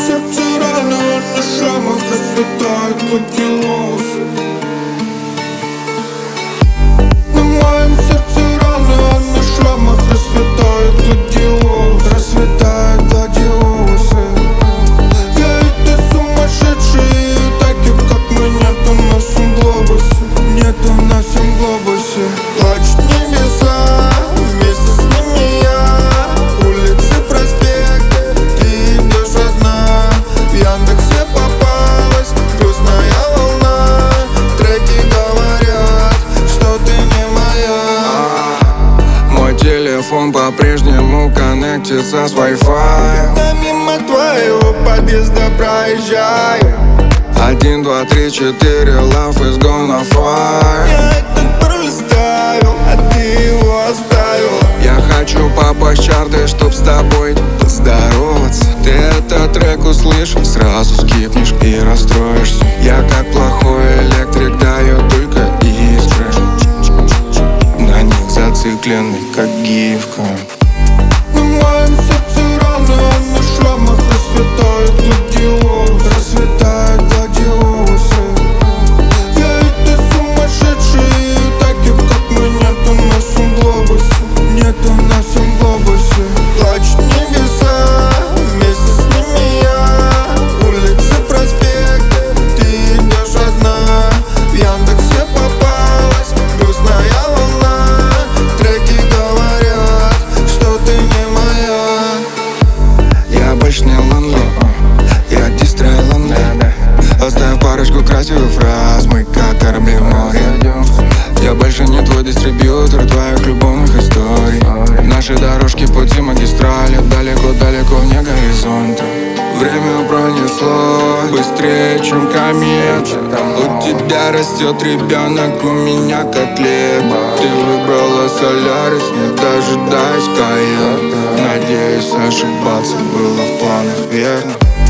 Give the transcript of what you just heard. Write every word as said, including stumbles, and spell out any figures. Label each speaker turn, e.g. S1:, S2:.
S1: сердце раны, а на шрамах расцветает гладиолус. На моем сердце раны, а на шрамах расцветает гладиолус. Расцветает гладиолусы. Я и ты сумасшедшие, таких как мы нету на всем глобусе. Нету на всем глобусе. Плачут небеса, вместе с ними я. Улицы, проспекты, ты идешь одна. В Яндексе попалась грустная волна. Треки говорят, что ты не моя.
S2: Мой телефон по-прежнему коннектится с Wi-Fi.
S1: Когда мимо твоего подъезда проезжаю,
S2: Один, два, три, четыре, love is gonna fly.
S1: я этот пароль ставил, а ты его оставил.
S2: Я хочу попасть в чарты, чтоб с тобой поздороваться. Ты этот трек услышишь, сразу скипнешь и расстроишься. Я как плохой электрик, даю только из трэш. На них зацикленный, как гифка.
S1: На моем сердце раны, а на шрамах расцветает гладиолус. Расцветает гладиолусы. Я и ты сумасшедшие, таких как мы нету на всем глобусе. Нету на всем глобусе. Плачут небеса, вместе с ними я. Улицы, проспекты, ты идешь одна. В Яндексе попалась грустная волна. Треки говорят, что ты не моя.
S2: Я больше не ланло, я дистрей-ланло. Оставив парочку красивых фраз, мы как корабли в море. Я больше не твой дистрибьютор твоих любовных историй. Наши дорожки пути магистрали, далеко-далеко вне горизонта. Время пронесло быстрее, чем комета. У тебя растет ребенок, у меня котлет. Ты выбрала Солярис, не дожидаясь Каена. Надеюсь, ошибаться было в планах верно.